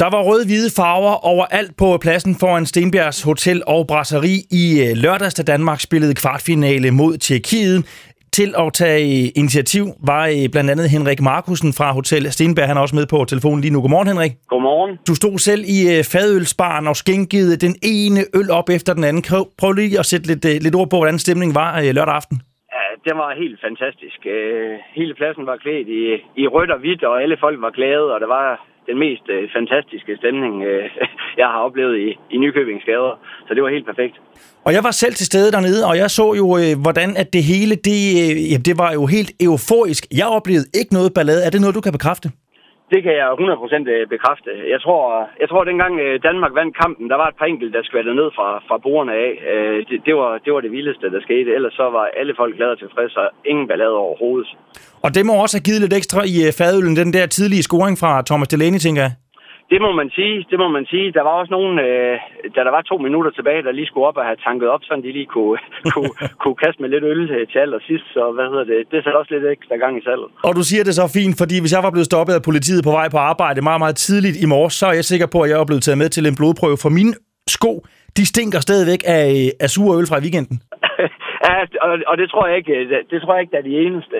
Der var rød-hvide farver overalt på pladsen foran Stenbjergs Hotel og Brasserie i lørdags, da Danmark spillede kvartfinale mod Tjekkiet. Til at tage initiativ var blandt andet Henrik Markussen fra Hotel Stenberg. Han er også med på telefonen lige nu. Godmorgen, Henrik. Godmorgen. Du stod selv i fadølsbaren og skænkede den ene øl op efter den anden. Prøv lige at sætte lidt ord på, hvordan stemningen var lørdag aften. Ja, det var helt fantastisk. Hele pladsen var klædt i rødt og hvidt, og alle folk var glade, og det var den mest fantastiske stemning, jeg har oplevet i Nykøbings gader. Så det var helt perfekt. Og jeg var selv til stede dernede, og jeg så jo, hvordan at det hele, det var jo helt euforisk. Jeg oplevede ikke noget ballade. Er det noget, du kan bekræfte? Det kan jeg 100% bekræfte. Jeg tror dengang Danmark vandt kampen, der var et par enkelte, der skvattede ned fra bordene af. Det var det vildeste, der skete. Ellers så var alle folk glade og tilfredse, og ingen ballade overhovedet. Og det må også have givet lidt ekstra i fadølen, den der tidlige scoring fra Thomas Delaney, tænker jeg. Det må man sige. Der var også nogen, da der var 2 minutter tilbage, der lige skulle op og have tanket op, så de lige kunne kaste med lidt øl til allersidst. Så det satte også lidt ekstra gang i salget. Og du siger det så fint, fordi hvis jeg var blevet stoppet af politiet på vej på arbejde meget, meget tidligt i morges, så er jeg sikker på, at jeg er blevet taget med til en blodprøve. For mine sko, de stinker stadigvæk af sur øl fra weekenden. Ja, og det tror jeg ikke, der er de eneste.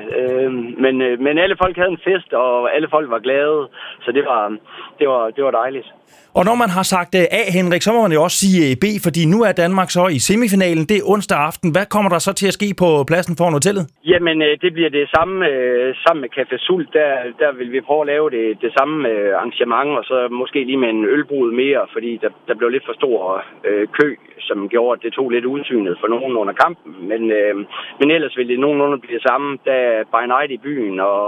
Men alle folk havde en fest, og alle folk var glade, så det var dejligt. Og når man har sagt A, Henrik, så må man jo også sige B, fordi nu er Danmark så i semifinalen. Det er onsdag aften. Hvad kommer der så til at ske på pladsen foran hotellet? Jamen, det bliver det samme sammen med Café Sult. Der vil vi prøve at lave det samme arrangement, og så måske lige med en ølbrud mere, fordi der blev lidt for stor kø, som gjorde, at det tog lidt udsynet for nogen under kampen. Men ellers vil det nogenlunde blive det samme. Der er by night i byen, og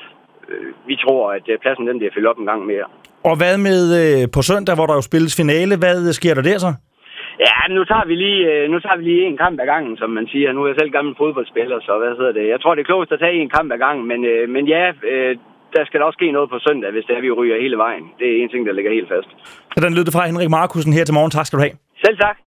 vi tror, at pladsen den bliver fyldt op en gang mere. Og hvad med på søndag, hvor der jo spilles finale? Hvad sker der der så? Ja, nu tager vi lige en kamp ad gangen, som man siger. Nu er jeg selv gammel fodboldspiller, så jeg tror, det er klogest at tage en kamp ad gangen. Men ja, der skal der også ske noget på søndag, hvis vi ryger hele vejen. Det er en ting, der ligger helt fast. Så den lød det fra Henrik Markussen her til morgen. Tak skal du have. Selv tak.